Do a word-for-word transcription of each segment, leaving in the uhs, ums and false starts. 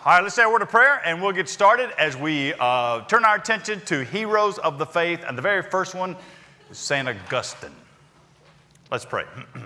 All right, let's say a word of prayer and we'll get started as we uh, turn our attention to heroes of the faith. And the very first one is Saint Augustine. Let's pray.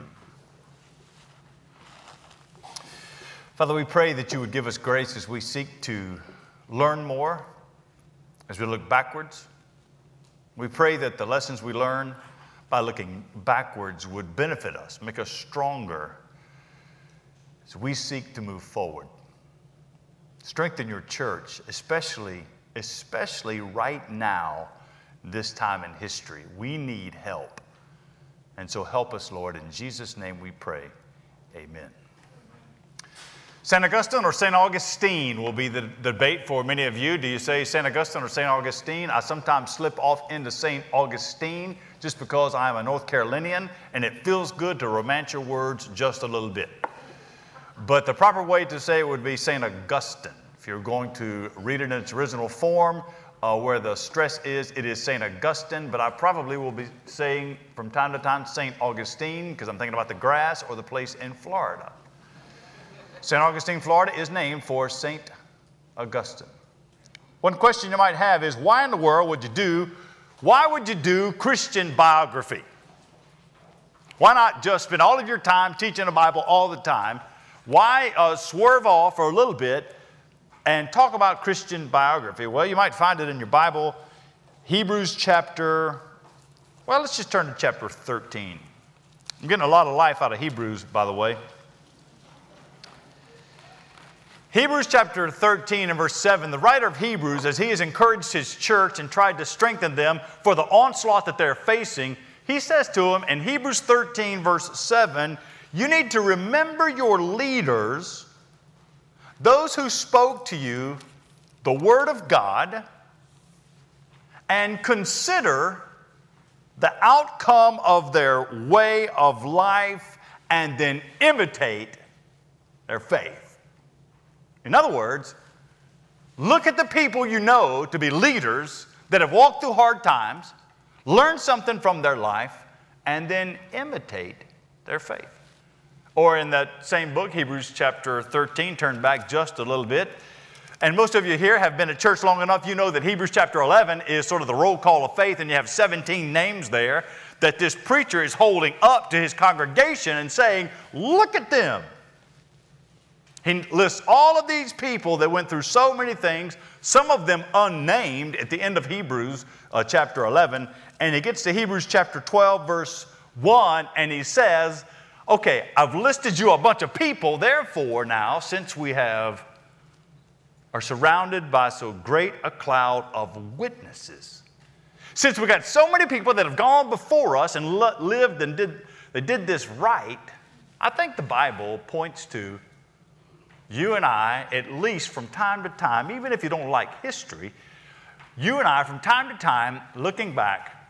Father, we pray that you would give us grace as we seek to learn more, as we look backwards. We pray that the lessons we learn by looking backwards would benefit us, make us stronger as we seek to move forward. Strengthen your church, especially, especially right now, this time in history. We need help. And so help us, Lord. In Jesus' name we pray. Amen. Saint Augustine or Saint Augustine will be the debate for many of you. Do you say Saint Augustine or Saint Augustine? I sometimes slip off into Saint Augustine just because I am a North Carolinian and it feels good to romance your words just a little bit. But the proper way to say it would be Saint Augustine. If you're going to read it in its original form, uh, where the stress is, it is Saint Augustine, but I probably will be saying from time to time Saint Augustine because I'm thinking about the grass or the place in Florida. Saint Augustine, Florida is named for Saint Augustine. One question you might have is, why in the world would you do, why would you do Christian biography? Why not just spend all of your time teaching the Bible all the time? Why uh, swerve off for a little bit and talk about Christian biography? Well, you might find it in your Bible, Hebrews chapter, well, let's just turn to chapter thirteen. I'm getting a lot of life out of Hebrews, by the way. Hebrews chapter thirteen and verse seven, the writer of Hebrews, as he has encouraged his church and tried to strengthen them for the onslaught that they're facing, he says to them in Hebrews thirteen verse seven, you need to remember your leaders, those who spoke to you the Word of God, and consider the outcome of their way of life and then imitate their faith. In other words, look at the people you know to be leaders that have walked through hard times, learn something from their life, and then imitate their faith. Or in that same book, Hebrews chapter thirteen, turn back just a little bit. And most of you here have been at church long enough, you know that Hebrews chapter eleven is sort of the roll call of faith, and you have seventeen names there that this preacher is holding up to his congregation and saying, look at them. He lists all of these people that went through so many things, some of them unnamed at the end of Hebrews uh, chapter eleven. And he gets to Hebrews chapter twelve, verse one, and he says, okay, I've listed you a bunch of people, therefore now, since we have, are surrounded by so great a cloud of witnesses, since we got so many people that have gone before us and lived and did, they did this right, I think the Bible points to you and I, at least from time to time, even if you don't like history, you and I from time to time looking back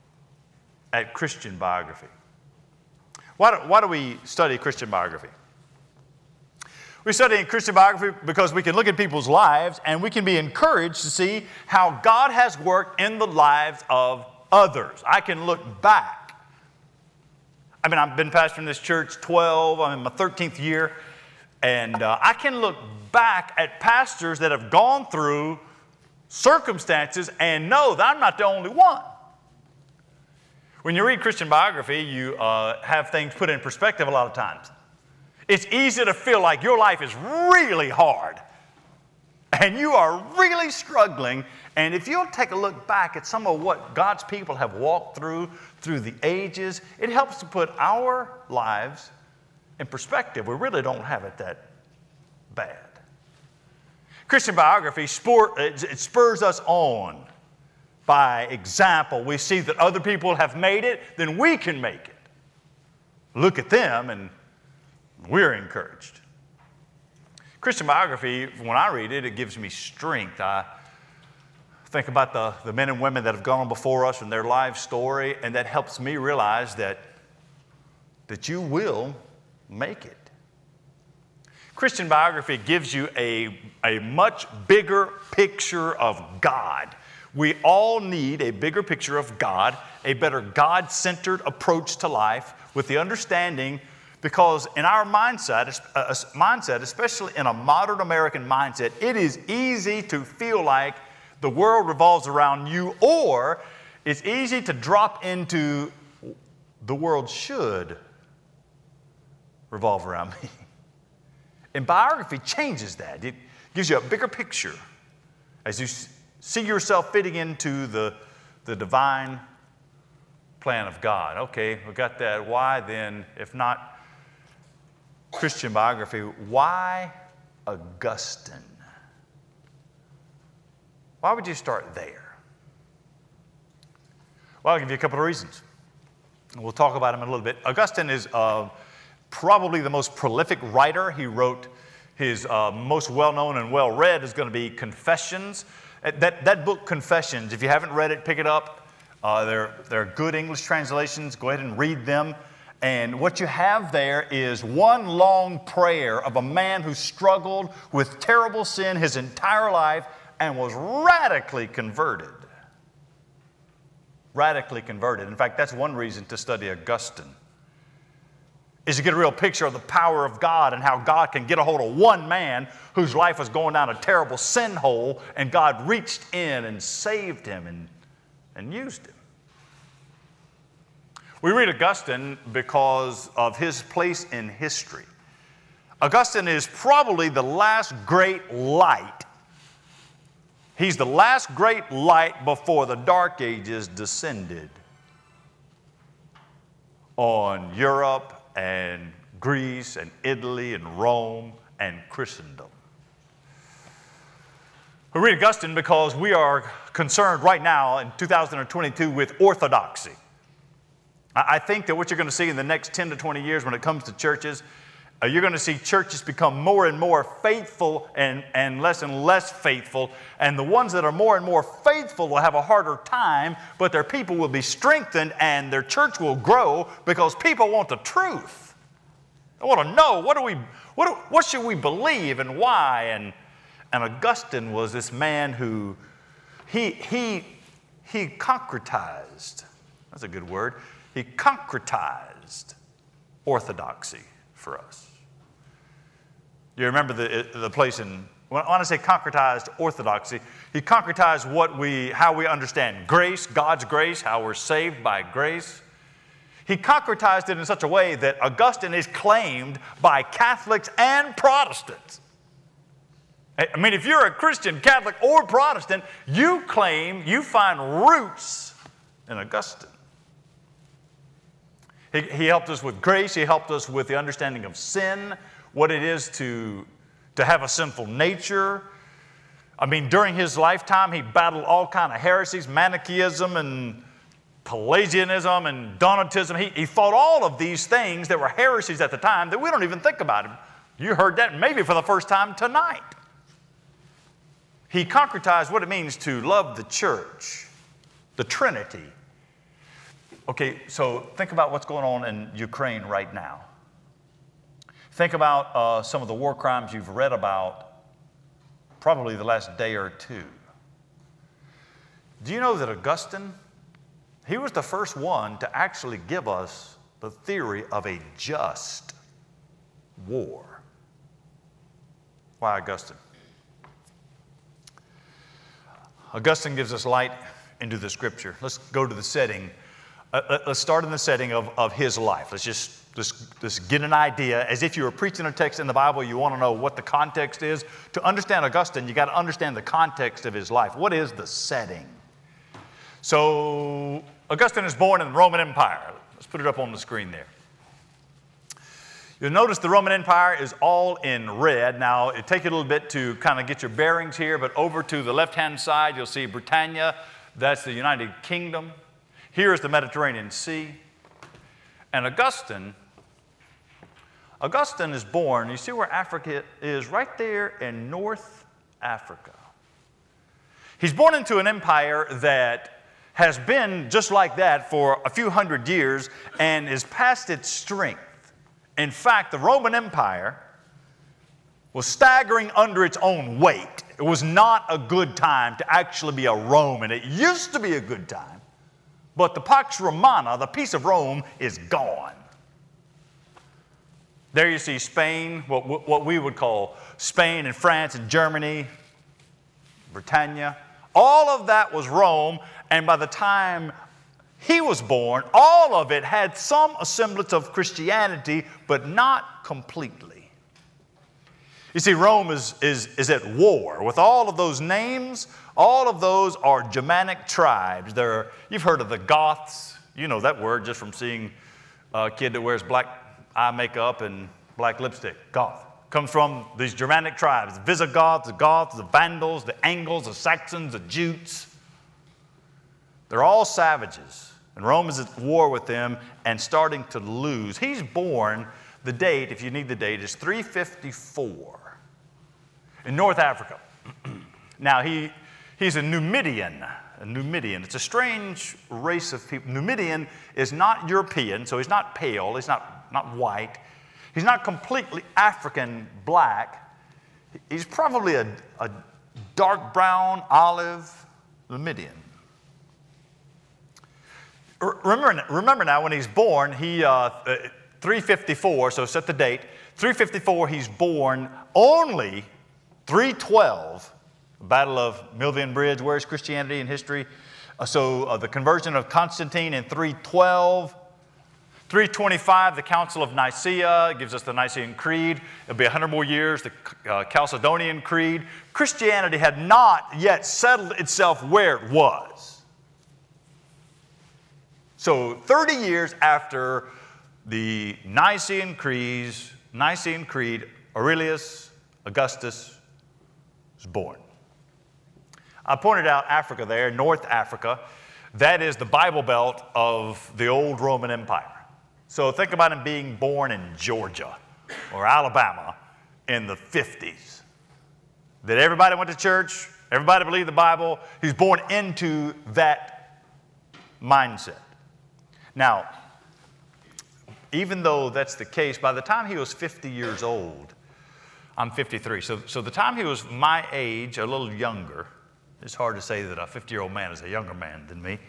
at Christian biography. Why do, why do we study Christian biography? We study Christian biography because we can look at people's lives and we can be encouraged to see how God has worked in the lives of others. I can look back. I mean, I've been pastoring this church twelve, I'm in my thirteenth year, and uh, I can look back at pastors that have gone through circumstances and know that I'm not the only one. When you read Christian biography, you uh, have things put in perspective a lot of times. It's easy to feel like your life is really hard and you are really struggling. And if you'll take a look back at some of what God's people have walked through, through the ages, it helps to put our lives in perspective. We really don't have it that bad. Christian biography, it spurs us on. By example, we see that other people have made it, then we can make it. Look at them and we're encouraged. Christian biography, when I read it, it gives me strength. I think about the, the men and women that have gone before us and their life story, and that helps me realize that, that you will make it. Christian biography gives you a, a much bigger picture of God. We all need a bigger picture of God, a better God-centered approach to life with the understanding Because in our mindset, uh, mindset, especially in a modern American mindset, it is easy to feel like the world revolves around you, or it's easy to drop into the world should revolve around me. And biography changes that. It gives you a bigger picture as you see yourself fitting into the, the divine plan of God. Okay, we got that. Why then, if not Christian biography, why Augustine? Why would you start there? Well, I'll give you a couple of reasons. We'll talk about him in a little bit. Augustine is uh, probably the most prolific writer. He wrote his uh, most well-known and well-read is going to be Confessions. That, that book, Confessions, if you haven't read it, pick it up. Uh, they're, they're good English translations. Go ahead and read them. And what you have there is one long prayer of a man who struggled with terrible sin his entire life and was radically converted. Radically converted. In fact, that's one reason to study Augustine, is to get a real picture of the power of God and how God can get a hold of one man whose life was going down a terrible sin hole, and God reached in and saved him and, and used him. We read Augustine because of his place in history. Augustine is probably the last great light. He's the last great light before the Dark Ages descended on Europe and Greece and Italy and Rome and Christendom. We read Augustine because we are concerned right now in two thousand twenty-two with orthodoxy. I think that what you're going to see in the next ten to twenty years when it comes to churches, uh, you're going to see churches become more and more faithful and, and less and less faithful. And the ones that are more and more faithful will have a harder time, but their people will be strengthened and their church will grow because people want the truth. They want to know, what do we, what, do, what should we believe and why? And, and Augustine was this man who, he, he, he concretized, that's a good word, he concretized orthodoxy for us. You remember the, the place in, when I say concretized orthodoxy, he concretized what we, how we understand grace, God's grace, how we're saved by grace. He concretized it in such a way that Augustine is claimed by Catholics and Protestants. I mean, if you're a Christian, Catholic, or Protestant, you claim you find roots in Augustine. He, he helped us with grace. He helped us with the understanding of sin, what it is to, to have a sinful nature. I mean, during his lifetime, he battled all kinds of heresies, Manichaeism and Pelagianism and Donatism. He, he fought all of these things that were heresies at the time that we don't even think about. You heard that maybe for the first time tonight. He concretized what it means to love the church, the Trinity. Okay, so think about what's going on in Ukraine right now. Think about uh, some of the war crimes you've read about probably the last day or two. Do you know that Augustine, he was the first one to actually give us the theory of a just war? Why Augustine? Augustine gives us light into the Scripture. Let's go to the setting. Uh, let's start in the setting of, of his life. Let's just, just, just get an idea. As if you were preaching a text in the Bible, you want to know what the context is. To understand Augustine, you got to understand the context of his life. What is the setting? So Augustine is born in the Roman Empire. Let's put it up on the screen there. You'll notice the Roman Empire is all in red. Now, it'll take you a little bit to kind of get your bearings here, but over to the left-hand side, you'll see Britannia. That's the United Kingdom. Here is the Mediterranean Sea. And Augustine, Augustine is born, you see where Africa is? Right there in North Africa. He's born into an empire that has been just like that for a few hundred years and is past its strength. In fact, the Roman Empire was staggering under its own weight. It was not a good time to actually be a Roman. It used to be a good time, but the Pax Romana, the peace of Rome, is gone. There you see Spain, what, what we would call Spain and France and Germany, Britannia. All of that was Rome, and by the time he was born, all of it had some semblance of Christianity, but not completely. You see, Rome is, is, is at war with all of those names. All of those are Germanic tribes. They're, you've heard of the Goths. You know that word just from seeing a kid that wears black eye makeup and black lipstick. Goth. Comes from these Germanic tribes. The Visigoths, the Goths, the Vandals, the Angles, the Saxons, the Jutes. They're all savages. And Rome is at war with them and starting to lose. He's born, the date, if you need the date, is three fifty-four in North Africa. Now, he, he's a Numidian. A Numidian. It's a strange race of people. Numidian is not European, so he's not pale. He's not, not white. He's not completely African black. He's probably a, a dark brown, olive Numidian. Remember, remember now, when he's born, he, uh, three fifty-four, so set the date, three fifty-four, he's born only three twelve, Battle of Milvian Bridge. Where's Christianity in history? Uh, so uh, the conversion of Constantine in three twelve. three twenty-five, the Council of Nicaea gives us the Nicene Creed. It'll be one hundred more years, the uh, Chalcedonian Creed. Christianity had not yet settled itself where it was. So thirty years after the Nicene Creeds, Nicene Creed, Aurelius Augustus was born. I pointed out Africa there, North Africa. That is the Bible Belt of the old Roman Empire. So think about him being born in Georgia or Alabama in the fifties. That everybody went to church, everybody believed the Bible. He's born into that mindset. Now, even though that's the case, by the time he was fifty years old, I'm fifty-three, so, so the time he was my age, a little younger, it's hard to say that a fifty-year-old man is a younger man than me.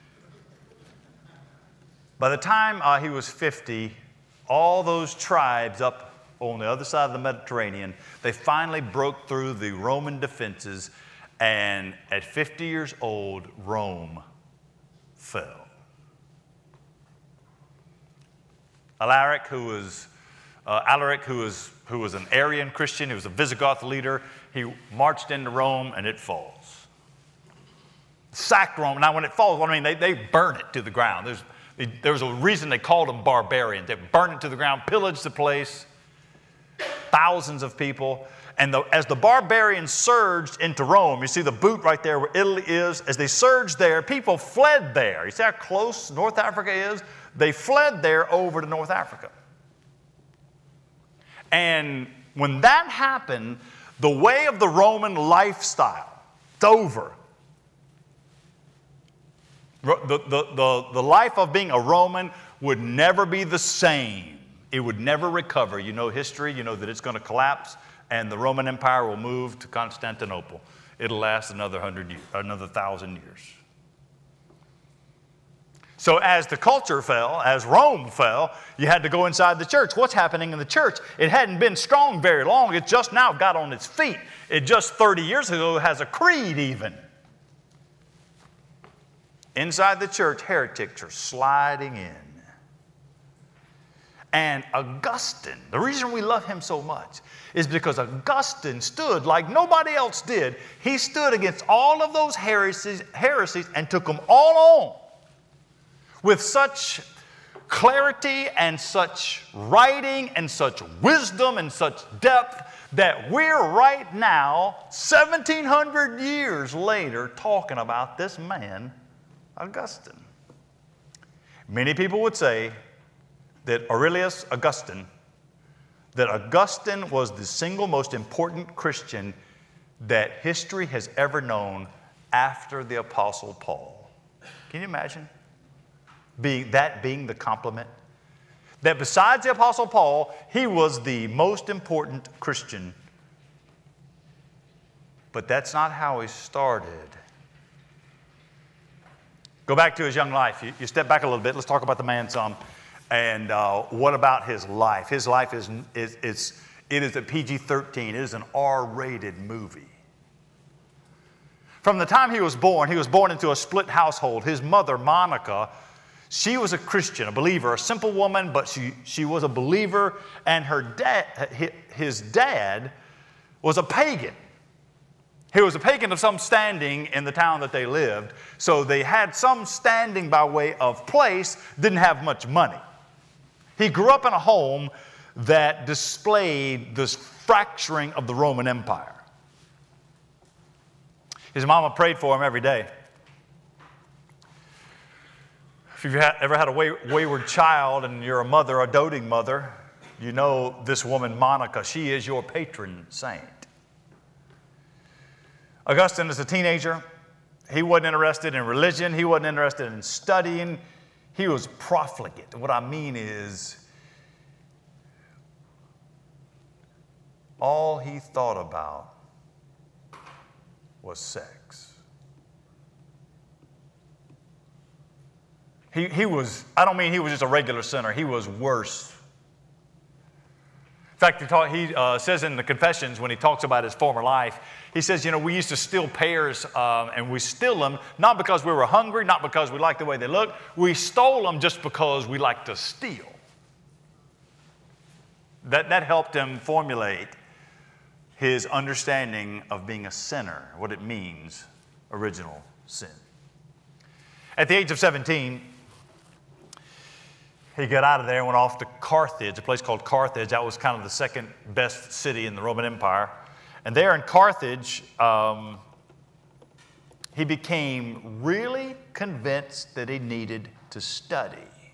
By the time uh, he was fifty, all those tribes up on the other side of the Mediterranean, they finally broke through the Roman defenses, and at fifty years old, Rome fell. Alaric, who was, uh, Alaric, who was, who was an Arian Christian, he was a Visigoth leader, he marched into Rome, and it falls. Sacked Rome. Now, when it falls, what I mean, they, they burn it to the ground. There's, There was a reason they called them barbarians. They burned it to the ground, pillaged the place, thousands of people. And the, as the barbarians surged into Rome, you see the boot right there where Italy is, as they surged there, people fled there. You see how close North Africa is? They fled there over to North Africa. And when that happened, the way of the Roman lifestyle, it's over. The, the, the, the life of being a Roman would never be the same. It would never recover. You know history, you know that it's going to collapse, and the Roman Empire will move to Constantinople. It'll last another hundred years, another thousand years. So as the culture fell, as Rome fell, you had to go inside the church. What's happening in the church? It hadn't been strong very long. It just now got on its feet. It just thirty years ago has a creed even. Inside the church, heretics are sliding in. And Augustine, the reason we love him so much is because Augustine stood like nobody else did. He stood against all of those heresies, heresies and took them all on with such clarity and such writing and such wisdom and such depth that we're right now, seventeen hundred years later, talking about this man, Augustine. Many people would say that Aurelius Augustine, that Augustine was the single most important Christian that history has ever known after the Apostle Paul. Can you imagine being, that being the compliment? That besides the Apostle Paul, he was the most important Christian. But that's not how he started. Go back to his young life. You, you step back a little bit. Let's talk about the man some. And uh, what about his life? His life is, is, is it is a P G thirteen. It is an R rated movie. From the time he was born, he was born into a split household. His mother, Monica, she was a Christian, a believer, a simple woman, but she, she was a believer. And her dad, his dad was a pagan. He was a pagan of some standing in the town that they lived. So they had some standing by way of place, didn't have much money. He grew up in a home that displayed this fracturing of the Roman Empire. His mama prayed for him every day. If you've ever had a wayward child and you're a mother, a doting mother, you know this woman, Monica. She is your patron saint. Augustine, as a teenager, he wasn't interested in religion. He wasn't interested in studying. He was profligate. What I mean is, all he thought about was sex. He, he was, I don't mean he was just a regular sinner. He was worse. In fact, he, talk, he uh, says in the Confessions, when he talks about his former life, he says, you know, we used to steal pears, um, and we steal them not because we were hungry, not because we liked the way they looked. We stole them just because we liked to steal. That, that helped him formulate his understanding of being a sinner, what it means, original sin. At the age of seventeen, he got out of there and went off to Carthage, a place called Carthage. That was kind of the second best city in the Roman Empire. And there in Carthage, um, he became really convinced that he needed to study.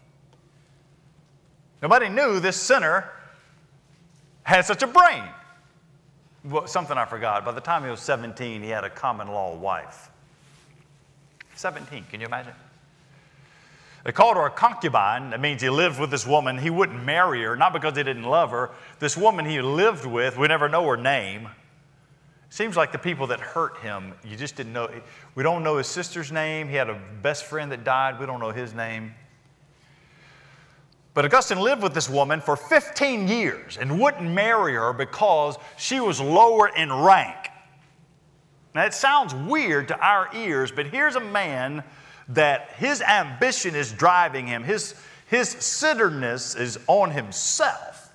Nobody knew this sinner had such a brain. Well, something I forgot. By the time he was seventeen, he had a common law wife. seventeen, can you imagine? They called her a concubine. That means he lived with this woman. He wouldn't marry her, not because he didn't love her. This woman he lived with, we never know her name. Seems like the people that hurt him, you just didn't know. We don't know his sister's name. He had a best friend that died. We don't know his name. But Augustine lived with this woman for fifteen years and wouldn't marry her because she was lower in rank. Now, it sounds weird to our ears, but here's a man that his ambition is driving him. His, his centeredness is on himself.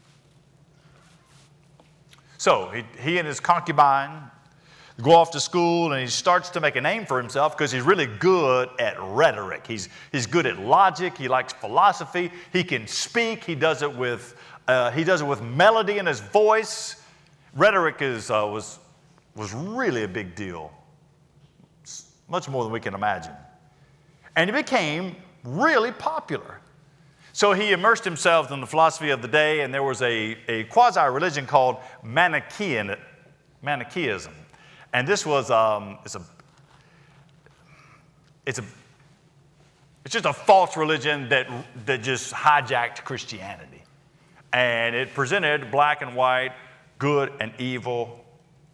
So he, he and his concubine go off to school, and he starts to make a name for himself because he's really good at rhetoric. He's, he's good at logic. He likes philosophy. He can speak. He does it with, uh, he does it with melody in his voice. Rhetoric is, uh, was, was really a big deal, much more than we can imagine. And he became really popular. So he immersed himself in the philosophy of the day, and there was a, a quasi-religion called Manichaean, Manichaeism. And this was, um, it's a, it's a, it's just a false religion that, that just hijacked Christianity. And it presented black and white, good and evil.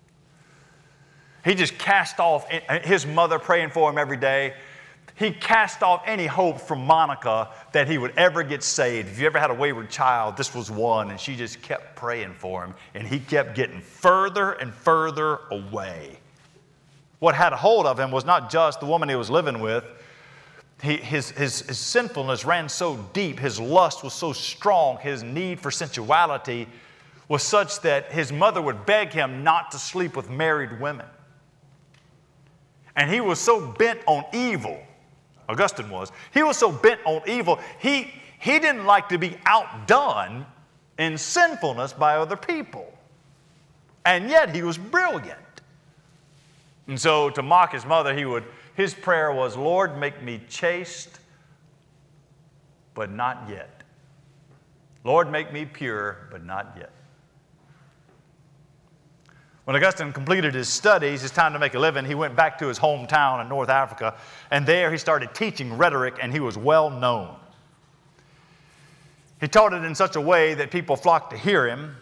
He just cast off, his mother praying for him every day. He cast off any hope from Monica that he would ever get saved. If you ever had a wayward child, this was one, and she just kept praying for him, and he kept getting further and further away. What had a hold of him was not just the woman he was living with. He, his, his, his sinfulness ran so deep, his lust was so strong, his need for sensuality was such that his mother would beg him not to sleep with married women. And he was so bent on evil, Augustine was, he was so bent on evil, he, he didn't like to be outdone in sinfulness by other people. And yet he was brilliant. And so to mock his mother, he would, his prayer was, Lord, make me chaste, but not yet. Lord, make me pure, but not yet. When Augustine completed his studies, his time to make a living, he went back to his hometown in North Africa, and there he started teaching rhetoric, and he was well known. He taught it in such a way that people flocked to hear him,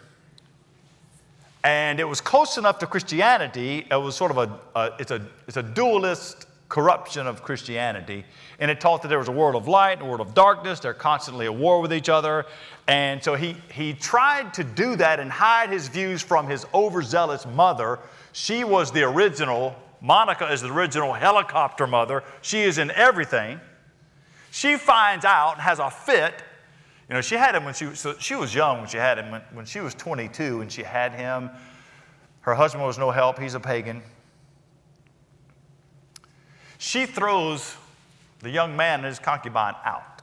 and it was close enough to Christianity. It was sort of a, a, it's a, it's a dualist corruption of Christianity, and it taught that there was a world of light and a world of darkness. They're constantly at war with each other. And so he, he tried to do that and hide his views from his overzealous mother. She was the original, Monica is the original helicopter mother. She is in everything. She finds out and has a fit. You know, she had him when she, so she was young when she had him. When, when she was twenty-two and she had him, her husband was no help. He's a pagan. She throws the young man and his concubine out.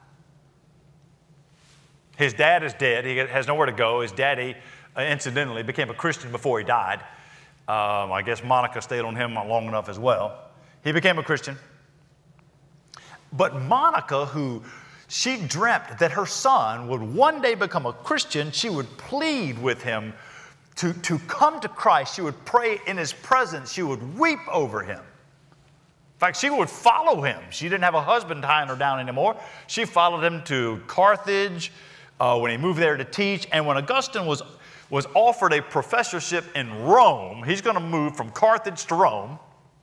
His dad is dead. He has nowhere to go. His daddy, uh, incidentally, became a Christian before he died. Um, I guess Monica stayed on him long enough as well. He became a Christian. But Monica, who she dreamt that her son would one day become a Christian, she would plead with him to, to come to Christ. She would pray in his presence. She would weep over him. In fact, she would follow him. She didn't have a husband tying her down anymore. She followed him to Carthage uh, when he moved there to teach. And when Augustine was, was offered a professorship in Rome, he's going to move from Carthage to Rome.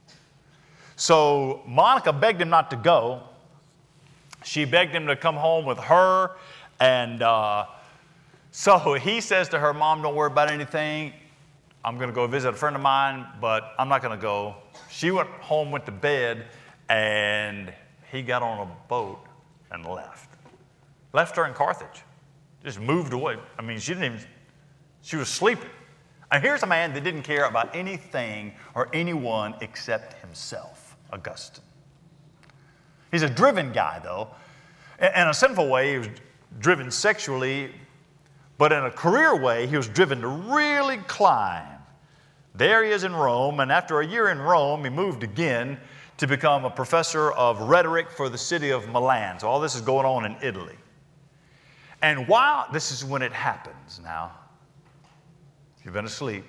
So Monica begged him not to go. She begged him to come home with her. And uh, so he says to her, Mom, don't worry about anything. I'm going to go visit a friend of mine, but I'm not going to go. She went home, went to bed, and he got on a boat and left. Left her in Carthage. Just moved away. I mean, she didn't even, she was sleeping. And here's a man that didn't care about anything or anyone except himself, Augustine. He's a driven guy, though. In a sinful way, he was driven sexually, but in a career way, he was driven to really climb. There he is in Rome, and after a year in Rome, he moved again to become a professor of rhetoric for the city of Milan. So all this is going on in Italy. And while, this is when it happens now, if you've been asleep,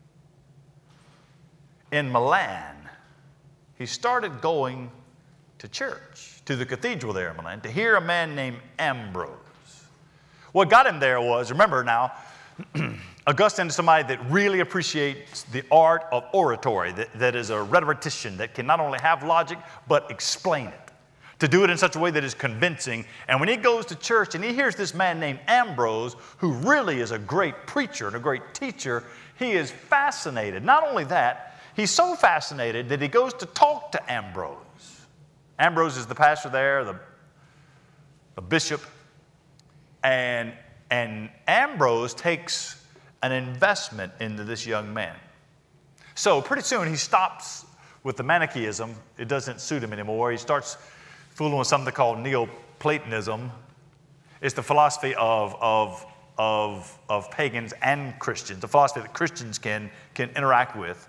in Milan, he started going to church, to the cathedral there in Milan, to hear a man named Ambrose. What got him there was, remember now, Augustine is somebody that really appreciates the art of oratory, that, that is a rhetorician that can not only have logic, but explain it, to do it in such a way that is convincing. And when he goes to church and he hears this man named Ambrose, who really is a great preacher and a great teacher, he is fascinated. Not only that, he's so fascinated that he goes to talk to Ambrose. Ambrose is the pastor there, the, the bishop, and, and Ambrose takes an investment into this young man. So pretty soon he stops with the Manichaeism. It doesn't suit him anymore. He starts fooling with something called Neoplatonism. It's the philosophy of, of, of, of pagans and Christians, the philosophy that Christians can, can interact with.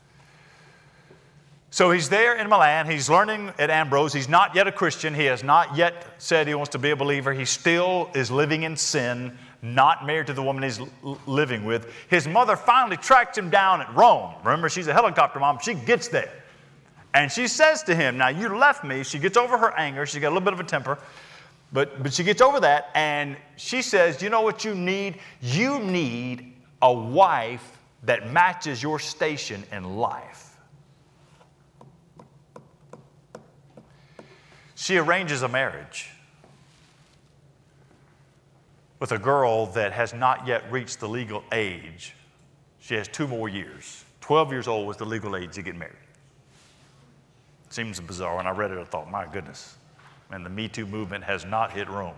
So he's there in Milan. He's learning at Ambrose. He's not yet a Christian. He has not yet said he wants to be a believer. He still is living in sin, not married to the woman he's living with. His mother finally tracks him down at Rome. Remember, she's a helicopter mom. She gets there. And she says to him, now you left me. She gets over her anger. She's got a little bit of a temper. But, but she gets over that. And she says, you know what you need? You need a wife that matches your station in life. She arranges a marriage with a girl that has not yet reached the legal age. She has two more years. twelve years old was the legal age to get married. Seems bizarre. When I read it, I thought, my goodness, man, the Me Too movement has not hit Rome.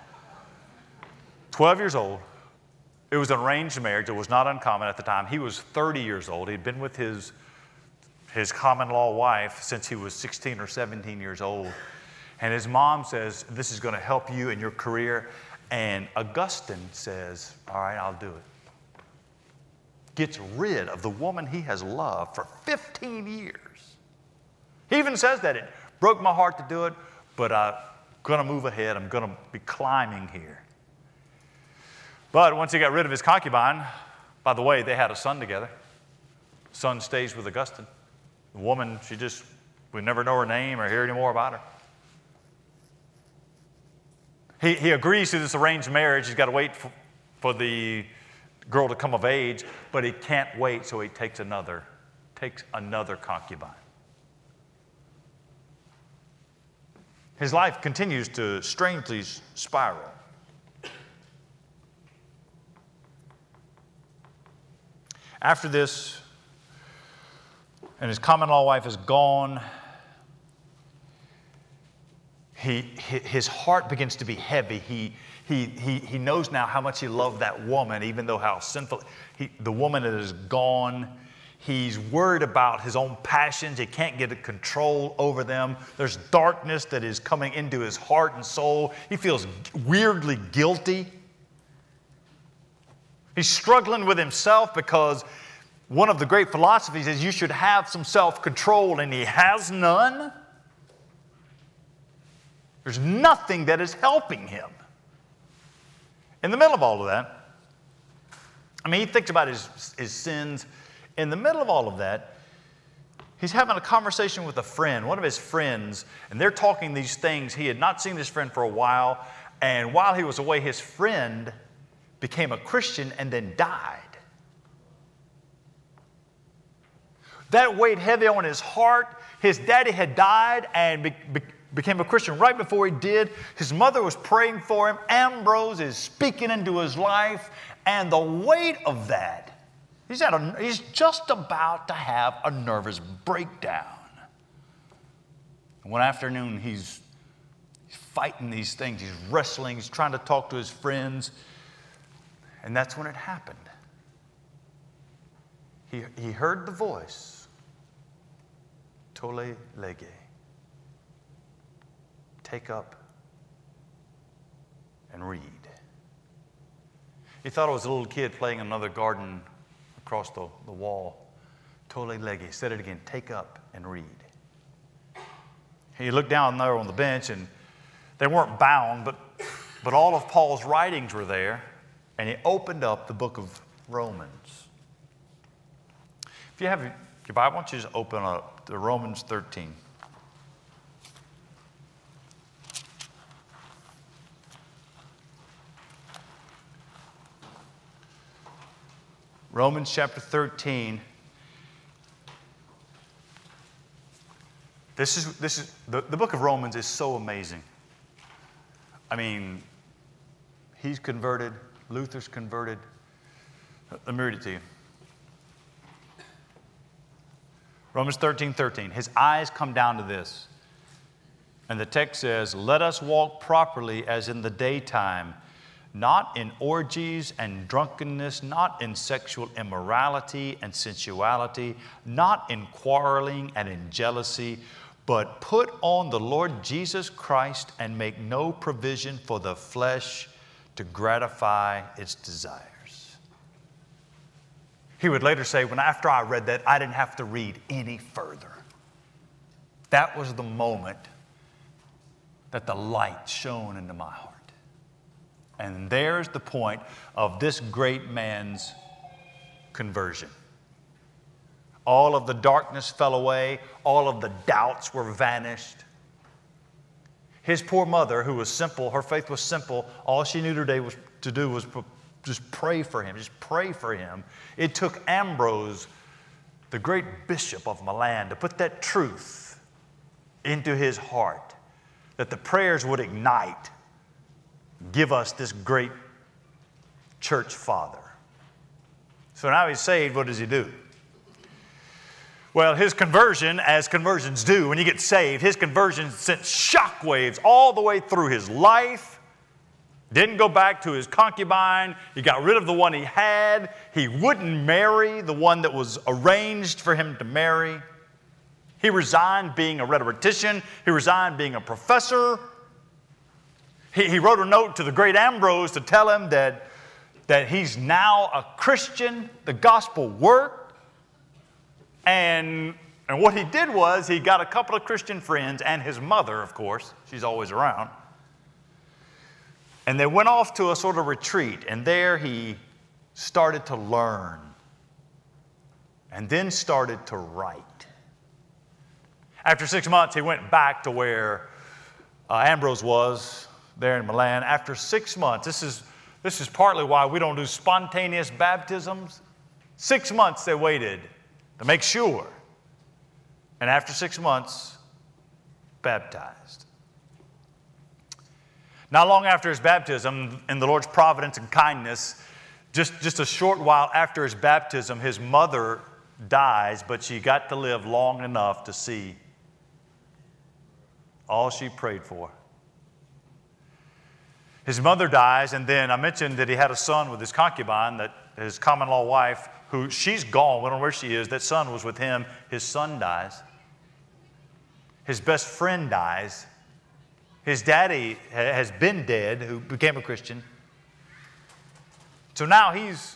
twelve years old. It was an arranged marriage. It was not uncommon at the time. He was thirty years old. He'd been with his, his common law wife since he was sixteen or seventeen years old. And his mom says, this is going to help you in your career. And Augustine says, all right, I'll do it. Gets rid of the woman he has loved for fifteen years. He even says that it broke my heart to do it, but I'm going to move ahead. I'm going to be climbing here. But once he got rid of his concubine, by the way, they had a son together. Son stays with Augustine. The woman, she just, we never know her name or hear any more about her. He, he agrees to this arranged marriage. He's got to wait for, for the girl to come of age, but he can't wait, so he takes another, takes another concubine. his life continues to strangely spiral. After this, and his common law wife is gone, he, his heart begins to be heavy. He, he, he, he knows now how much he loved that woman, even though how sinful, he, the woman that is gone. He's worried about his own passions. He can't get a control over them. There's darkness that is coming into his heart and soul. He feels weirdly guilty. He's struggling with himself because one of the great philosophies is you should have some self-control, and he has none. There's nothing that is helping him. In the middle of all of that, I mean, he thinks about his, his sins. In the middle of all of that, he's having a conversation with a friend, one of his friends, and they're talking these things. He had not seen this friend for a while, and while he was away, his friend became a Christian and then died. That weighed heavy on his heart. His daddy had died and be, be, became a Christian right before he did. His mother was praying for him. Ambrose is speaking into his life, and the weight of that, he's, at a, he's just about to have a nervous breakdown. One afternoon, he's, he's fighting these things. He's wrestling. He's trying to talk to his friends. And that's when it happened. He, he heard the voice, Tolle lege, take up and read. He thought it was a little kid playing in another garden across the, the wall. Tolle lege, said it again, take up and read. He looked down there on the bench, and they weren't bound, but, but all of Paul's writings were there. And he opened up the book of Romans. If you have your Bible, I want you to just open up to Romans thirteen. Romans chapter thirteen. This is, this is the, the book of Romans is so amazing. I mean, he's converted. Luther's converted. Let me read it to you. Romans thirteen, thirteen. His eyes come down to this. And the text says, let us walk properly as in the daytime, not in orgies and drunkenness, not in sexual immorality and sensuality, not in quarreling and in jealousy, but put on the Lord Jesus Christ and make no provision for the flesh to gratify its desires. He would later say, when after I read that, I didn't have to read any further. That was the moment that the light shone into my heart. And there's the point of this great man's conversion. All of the darkness fell away. All of the doubts were vanished. His poor mother, who was simple, her faith was simple. All she knew today was to do was just pray for him, just pray for him. It took Ambrose, the great bishop of Milan, to put that truth into his heart, that the prayers would ignite, give us this great church father. So now he's saved, what does he do? Well, his conversion, as conversions do, when you get saved, his conversion sent shockwaves all the way through his life. Didn't go back to his concubine. He got rid of the one he had. He wouldn't marry the one that was arranged for him to marry. He resigned being a rhetorician. He resigned being a professor. He, he wrote a note to the great Ambrose to tell him that, that he's now a Christian. The gospel worked. And, and what he did was he got a couple of Christian friends and his mother, of course. She's always around. And they went off to a sort of retreat. And there he started to learn. And then started to write. After six months, he went back to where uh, Ambrose was, there in Milan. After six months, this is, this is partly why we don't do spontaneous baptisms. Six months they waited to make sure. And after six months, baptized. Not long after his baptism, in the Lord's providence and kindness, just, just a short while after his baptism, his mother dies, but she got to live long enough to see all she prayed for. His mother dies, and then I mentioned that he had a son with his concubine, that his common-law wife, who she's gone, we don't know where she is. That son was with him. His son dies. His best friend dies. His daddy has been dead, who became a Christian. So now he's,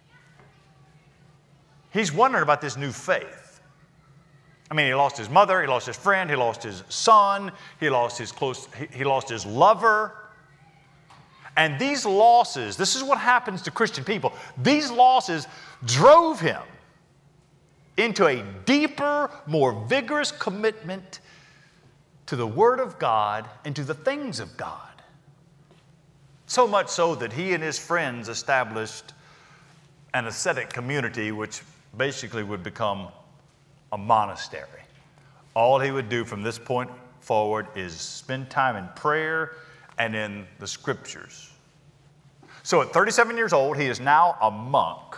he's wondering about this new faith. I mean, he lost his mother, he lost his friend, he lost his son, he lost his close, he, he lost his lover. And these losses, this is what happens to Christian people. These losses drove him into a deeper, more vigorous commitment to the Word of God and to the things of God. So much so that he and his friends established an ascetic community, which basically would become a monastery. All he would do from this point forward is spend time in prayer and in the Scriptures. So at thirty-seven years old, he is now a monk.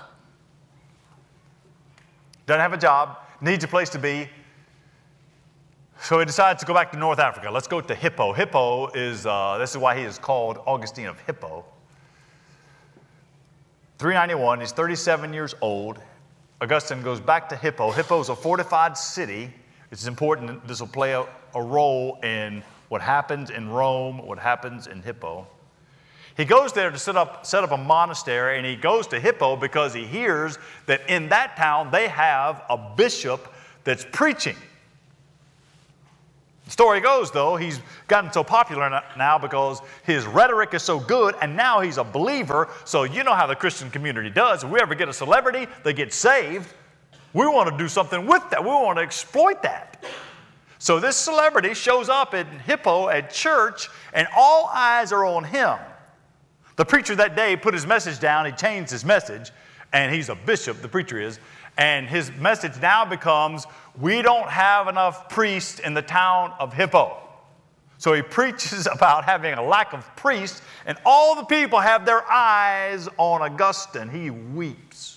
Doesn't have a job, needs a place to be. So he decides to go back to North Africa. Let's go to Hippo. Hippo is, uh, this is why he is called Augustine of Hippo. three ninety-one, he's thirty-seven years old. Augustine goes back to Hippo. Hippo is a fortified city. It's important, this will play a, a role in what happens in Rome, what happens in Hippo. He goes there to set up, set up a monastery, and he goes to Hippo because he hears that in that town they have a bishop that's preaching. The story goes, though, he's gotten so popular now because his rhetoric is so good, and now he's a believer. So you know how the Christian community does. If we ever get a celebrity, they get saved. We want to do something with that. We want to exploit that. So this celebrity shows up in Hippo at church, and all eyes are on him. The preacher that day put his message down. He changed his message, and he's a bishop, the preacher is. And his message now becomes, we don't have enough priests in the town of Hippo. So he preaches about having a lack of priests, and all the people have their eyes on Augustine. He weeps.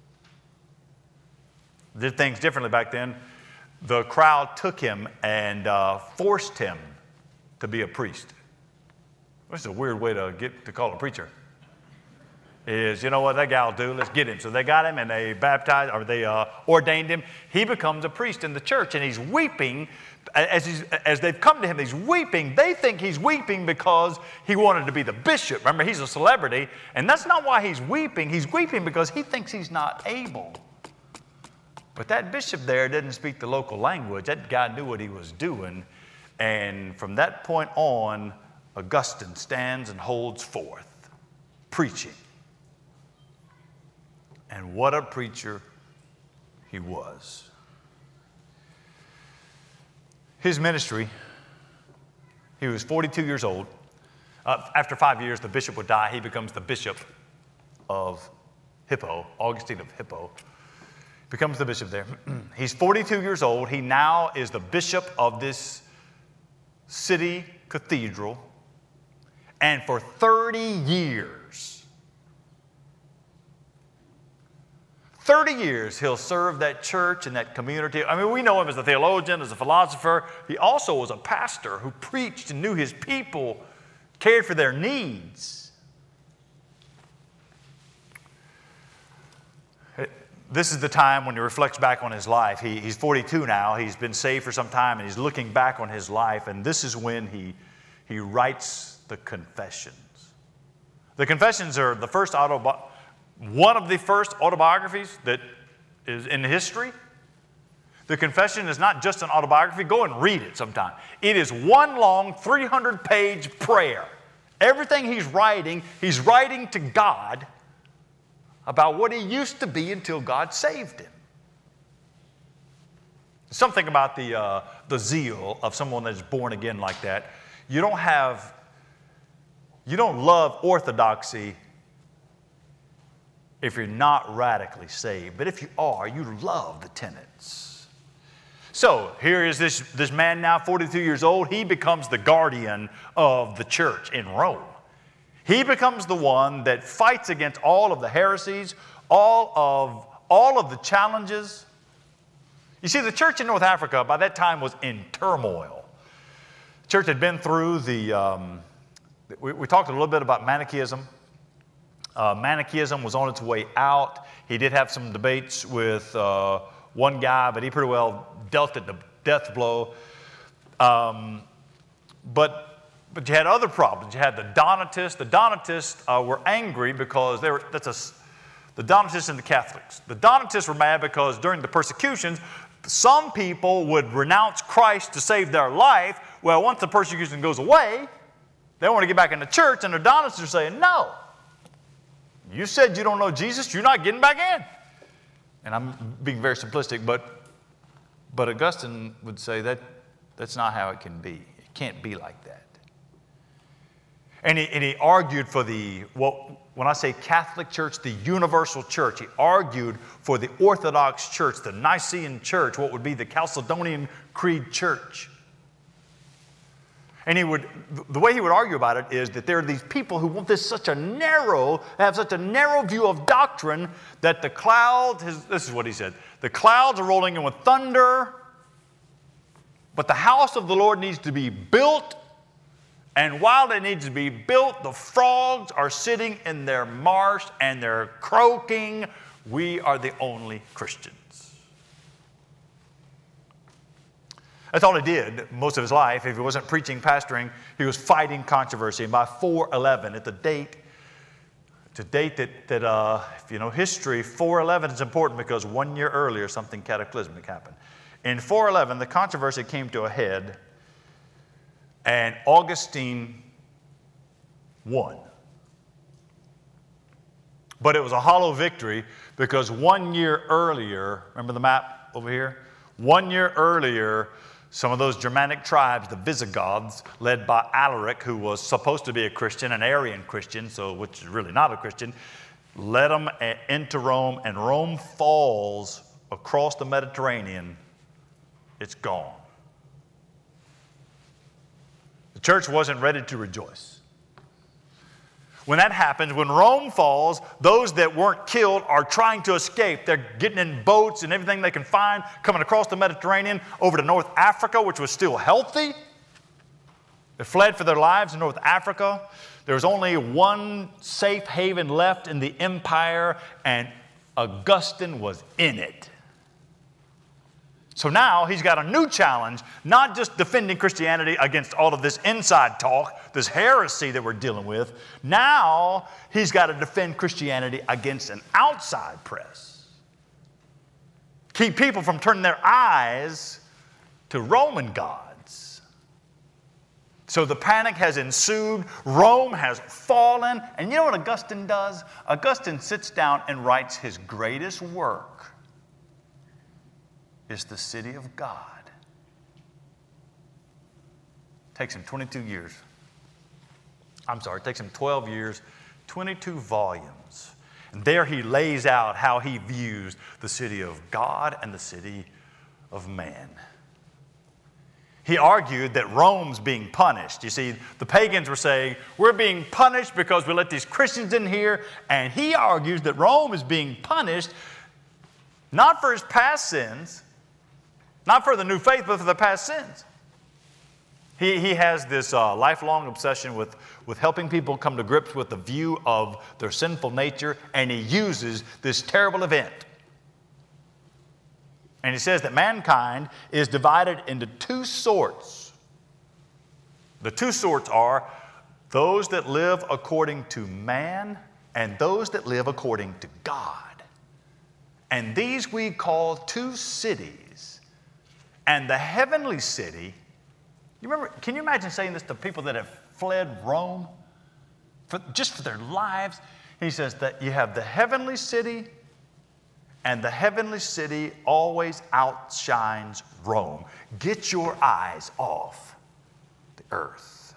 Did things differently back then. The crowd took him and uh, forced him to be a priest. Which is a weird way to get to call a preacher. Is, you know what, that guy will do, let's get him. So they got him and they baptized, or they uh, ordained him. He becomes a priest in the church, and he's weeping. As, he's, as they've come to him, he's weeping. They think he's weeping because he wanted to be the bishop. Remember, he's a celebrity, and that's not why he's weeping. He's weeping because he thinks he's not able. But that bishop there didn't speak the local language. That guy knew what he was doing. And from that point on, Augustine stands and holds forth, preaching. And what a preacher he was. His ministry, he was forty-two years old. Uh, after five years, the bishop would die. He becomes the bishop of Hippo, Augustine of Hippo. Becomes the bishop there. He's forty-two years old. He now is the bishop of this city cathedral. And for thirty years, thirty years he'll serve that church and that community. I mean, we know him as a theologian, as a philosopher. He also was a pastor who preached and knew his people, cared for their needs. This is the time when he reflects back on his life. He, he's forty-two now. He's been saved for some time, and he's looking back on his life. And this is when he, he writes the Confessions. The Confessions are the first autobi- one of the first autobiographies that is in history. The Confession is not just an autobiography. Go and read it sometime. It is one long three hundred page prayer. Everything he's writing, he's writing to God about what he used to be until God saved him. Something about the, uh, the zeal of someone that's born again like that. You don't have, you don't love orthodoxy if you're not radically saved. But if you are, you love the tenets. So here is this, this man now, forty-two years old. He becomes the guardian of the church in Rome. He becomes the one that fights against all of the heresies, all of, all of the challenges. You see, the church in North Africa by that time was in turmoil. The church had been through the, um, we, we talked a little bit about Manichaeism. Uh, Manichaeism was on its way out. He did have some debates with uh, one guy, but he pretty well dealt it the death blow. Um, but But you had other problems. You had the Donatists. The Donatists uh, were angry because they were, that's a, the Donatists and the Catholics. The Donatists were mad because during the persecutions, some people would renounce Christ to save their life. Well, once the persecution goes away, they want to get back in the church, and the Donatists are saying, no. You said you don't know Jesus, you're not getting back in. And I'm being very simplistic, but, but Augustine would say that that's not how it can be. It can't be like that. And he, and he argued for the, well, when I say Catholic Church, the universal church. He argued for the Orthodox Church, the Nicene Church, what would be the Chalcedonian Creed Church. And he would, the way he would argue about it is that there are these people who want this such a narrow, have such a narrow view of doctrine that the clouds, his, this is what he said, the clouds are rolling in with thunder, but the house of the Lord needs to be built. And while it needs to be built, the frogs are sitting in their marsh and they're croaking, we are the only Christians. That's all he did most of his life. If he wasn't preaching, pastoring, he was fighting controversy. And by four eleven, at the date, it's a date that, that uh, if you know history, four eleven is important because one year earlier something cataclysmic happened. In four eleven, the controversy came to a head, and Augustine won. But it was a hollow victory because one year earlier, remember the map over here? One year earlier, some of those Germanic tribes, the Visigoths, led by Alaric, who was supposed to be a Christian, an Arian Christian, so which is really not a Christian, led them into Rome, and Rome falls across the Mediterranean. It's gone. The church wasn't ready to rejoice. When that happens, when Rome falls, those that weren't killed are trying to escape. They're getting in boats and everything they can find, coming across the Mediterranean over to North Africa, which was still healthy. They fled for their lives in North Africa. There was only one safe haven left in the empire, and Augustine was in it. So now he's got a new challenge, not just defending Christianity against all of this inside talk, this heresy that we're dealing with. Now he's got to defend Christianity against an outside press. Keep people from turning their eyes to Roman gods. So the panic has ensued. Rome has fallen. And you know what Augustine does? Augustine sits down and writes his greatest work. Is the city of God. It takes him twenty-two years. I'm sorry, it takes him twelve years, twenty-two volumes. And there he lays out how he views the city of God and the city of man. He argued that Rome's being punished. You see, the pagans were saying, we're being punished because we let these Christians in here. And he argues that Rome is being punished not for his past sins, not for the new faith, but for the past sins. He, he has this uh, lifelong obsession with, with helping people come to grips with the view of their sinful nature, and he uses this terrible event. And he says that mankind is divided into two sorts. The two sorts are those that live according to man and those that live according to God. And these we call two cities. And the heavenly city, you remember, can you imagine saying this to people that have fled Rome for, just for their lives? He says that you have the heavenly city, and the heavenly city always outshines Rome. Get your eyes off the earth.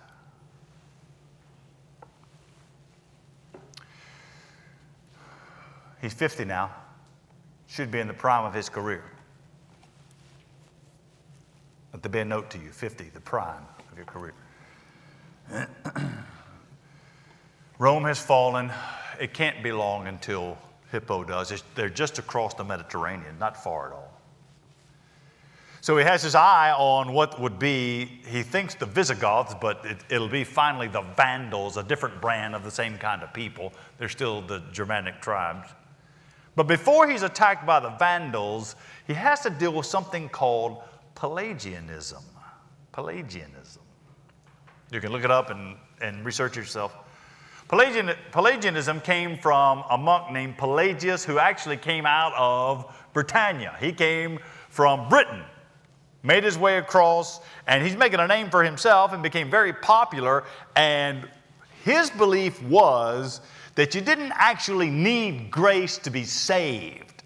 He's fifty now, should be in the prime of his career. Let there be a note to you, fifty, the prime of your career. Rome has fallen. It can't be long until Hippo does. It's, they're just across the Mediterranean, not far at all. So he has his eye on what would be, he thinks the Visigoths, but it, it'll be finally the Vandals, a different brand of the same kind of people. They're still the Germanic tribes. But before he's attacked by the Vandals, he has to deal with something called Pelagianism. Pelagianism. You can look it up and, and research it yourself. Pelagian, Pelagianism came from a monk named Pelagius, who actually came out of Britannia. He came from Britain, made his way across, and he's making a name for himself and became very popular. And his belief was that you didn't actually need grace to be saved.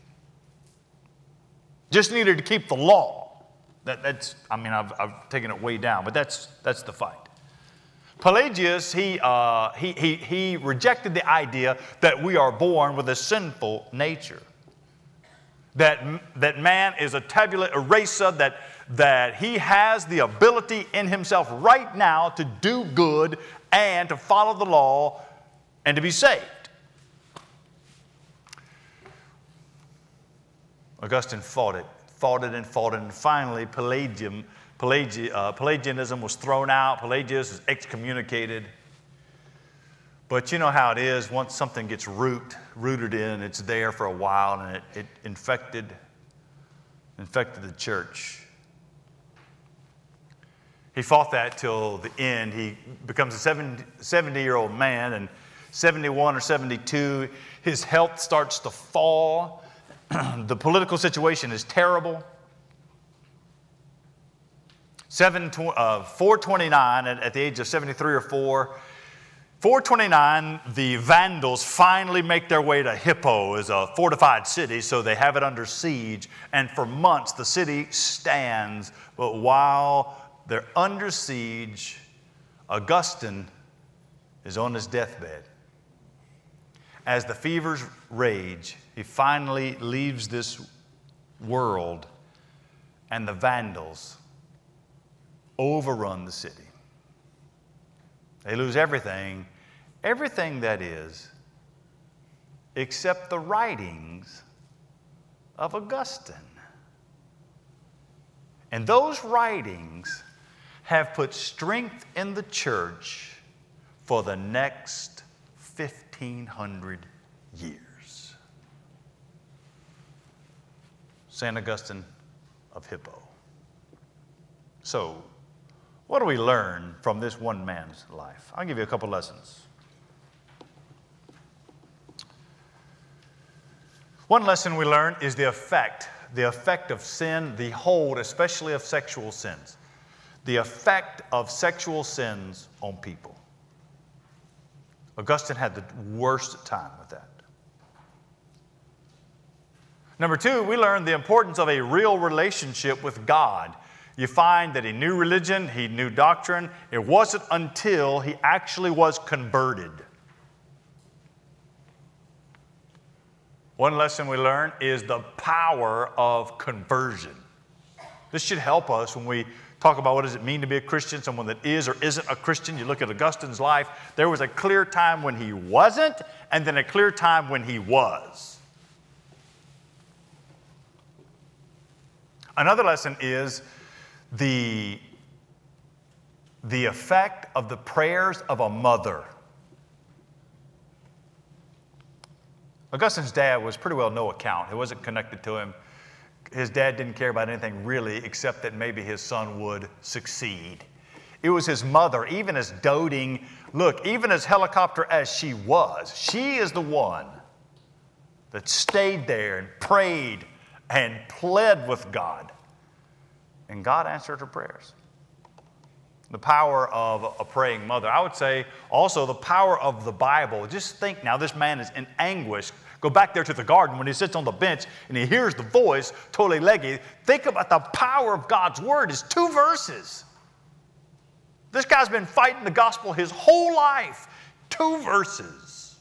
Just needed to keep the law. That, that's, I mean, I've, I've taken it way down, but that's, that's the fight. Pelagius, he, uh, he, he, he rejected the idea that we are born with a sinful nature. That, that man is a tabula rasa, that, that he has the ability in himself right now to do good and to follow the law and to be saved. Augustine fought it, fought it and fought it, and finally Pelagium, Pelagi, uh, Pelagianism was thrown out. Pelagius is excommunicated. But you know how it is, once something gets root, rooted in, it's there for a while, and it, it infected, infected the church. He fought that till the end. He becomes a seventy-year-old man, and seventy-one or seventy-two, his health starts to fall. The political situation is terrible. Seven, uh, four twenty-nine, at, at the age of seventy-three or four, four twenty-nine, the Vandals finally make their way to Hippo, is a fortified city, so they have it under siege. And for months, the city stands. But while they're under siege, Augustine is on his deathbed. As the fevers rage, he finally leaves this world, and the Vandals overrun the city. They lose everything, everything that is, except the writings of Augustine. And those writings have put strength in the church for the next fifteen hundred years. Saint Augustine of Hippo. So, what do we learn from this one man's life? I'll give you a couple lessons. One lesson we learn is the effect, the effect of sin, the hold, especially of sexual sins. The effect of sexual sins on people. Augustine had the worst time with that. Number two, we learn the importance of a real relationship with God. You find that he knew religion, he knew doctrine. It wasn't until he actually was converted. One lesson we learn is the power of conversion. This should help us when we talk about what does it mean to be a Christian, someone that is or isn't a Christian. You look at Augustine's life, there was a clear time when he wasn't, and then a clear time when he was. Another lesson is the, the effect of the prayers of a mother. Augustine's dad was pretty well no account. He wasn't connected to him. His dad didn't care about anything really except that maybe his son would succeed. It was his mother, even as doting, look, even as helicopter as she was, she is the one that stayed there and prayed and pled with God. And God answered her prayers. The power of a praying mother. I would say also the power of the Bible. Just think now, this man is in anguish. Go back there to the garden when he sits on the bench and he hears the voice, Tole Lege. Think about the power of God's word. It's two verses. This guy's been fighting the gospel his whole life. Two verses.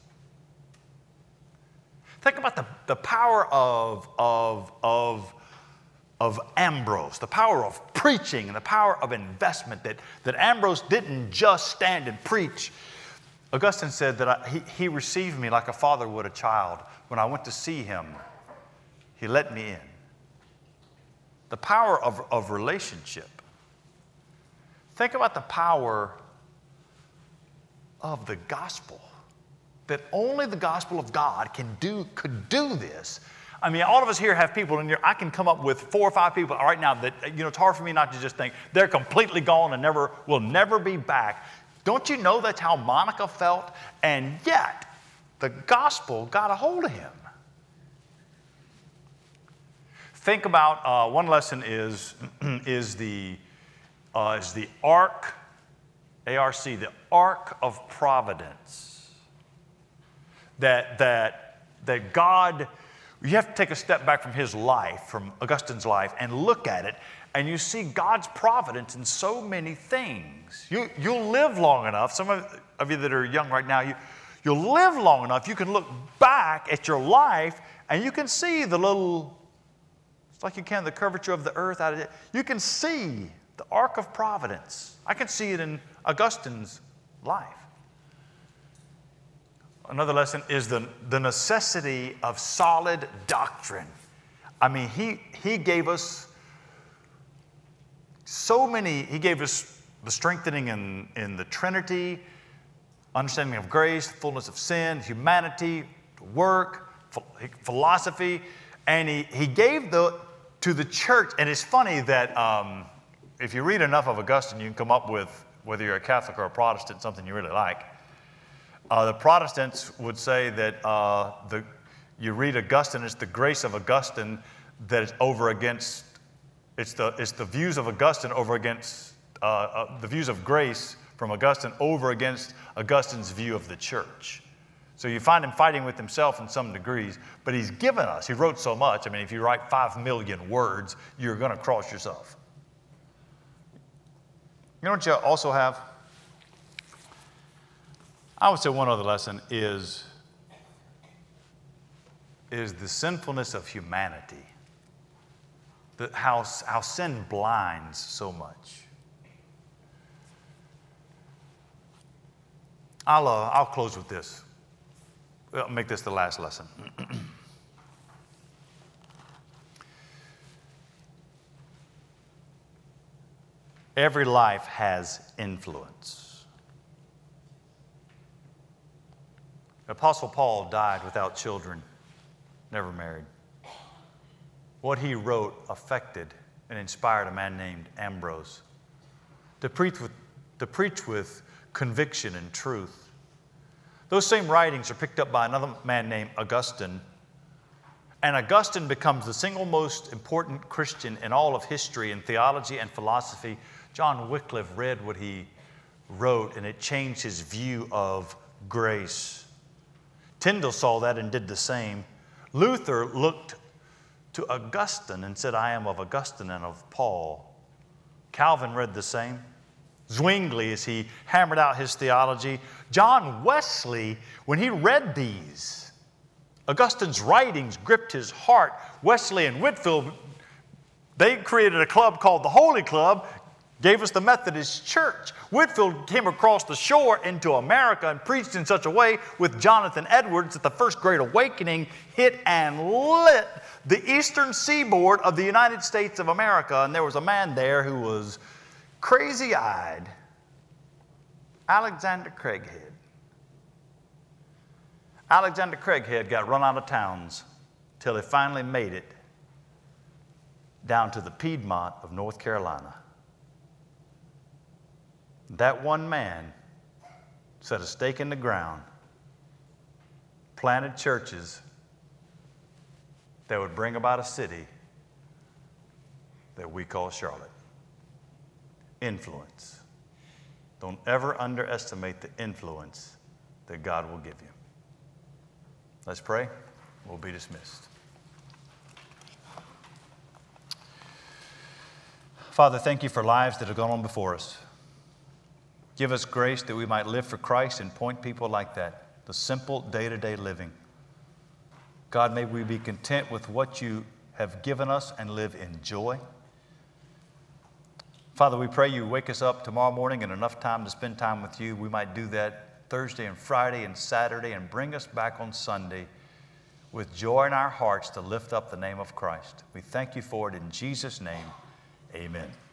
Think about the, the power of, of, of of Ambrose, the power of preaching and the power of investment, that, that Ambrose didn't just stand and preach. Augustine said that I, he, he received me like a father would a child. When I went to see him, he let me in. The power of, of relationship. Think about the power of the gospel. That only the gospel of God can do, could do this. I mean, all of us here have people in here. I can come up with four or five people right now that, you know, it's hard for me not to just think they're completely gone and never will never be back. Don't you know that's how Monica felt? And yet, the gospel got a hold of him. Think about uh, one lesson is, is, the, uh, is the ark, A R C, the ark of providence. That, that, that God, you have to take a step back from his life, from Augustine's life, and look at it, and you see God's providence in so many things. You, you'll live long enough, some of, of you that are young right now, you, you'll live long enough, you can look back at your life, and you can see the little, it's like you can the curvature of the earth out of it. You can see the ark of providence. I can see it in Augustine's life. Another lesson is the, the necessity of solid doctrine. I mean, he, he gave us so many, he gave us the strengthening in, in the Trinity, understanding of grace, fullness of sin, humanity, work, philosophy, and he, he gave the, to the church, and it's funny that um, if you read enough of Augustine, you can come up with, whether you're a Catholic or a Protestant, something you really like. Uh, the Protestants would say that uh, the, you read Augustine, it's the grace of Augustine that is over against, it's the, it's the views of Augustine over against, uh, uh, the views of grace from Augustine over against Augustine's view of the church. So you find him fighting with himself in some degrees, but he's given us, he wrote so much. I mean, if you write five million words, you're going to cross yourself. You know what you also have? I would say one other lesson is, is the sinfulness of humanity, the, how, how sin blinds so much. I'll, uh, I'll close with this. I'll make this the last lesson. Every life has influence. Apostle Paul died without children, never married. What he wrote affected and inspired a man named Ambrose to preach with, to preach with conviction and truth. Those same writings are picked up by another man named Augustine, and Augustine becomes the single most important Christian in all of history in theology and philosophy. John Wycliffe read what he wrote, and it changed his view of grace. Tyndale saw that and did the same. Luther looked to Augustine and said, I am of Augustine and of Paul. Calvin read the same. Zwingli, as he hammered out his theology. John Wesley, when he read these, Augustine's writings gripped his heart. Wesley and Whitefield, they created a club called the Holy Club, gave us the Methodist Church. Whitefield came across the shore into America and preached in such a way with Jonathan Edwards that the First Great Awakening hit and lit the eastern seaboard of the United States of America. And there was a man there who was crazy-eyed, Alexander Craighead. Alexander Craighead got run out of towns till he finally made it down to the Piedmont of North Carolina. That one man set a stake in the ground, planted churches that would bring about a city that we call Charlotte. Influence. Don't ever underestimate the influence that God will give you. Let's pray. We'll be dismissed. Father, thank you for lives that have gone on before us. Give us grace that we might live for Christ and point people like that, the simple day-to-day living. God, may we be content with what you have given us and live in joy. Father, we pray you wake us up tomorrow morning and enough time to spend time with you. We might do that Thursday and Friday and Saturday and bring us back on Sunday with joy in our hearts to lift up the name of Christ. We thank you for it in Jesus' name. Amen.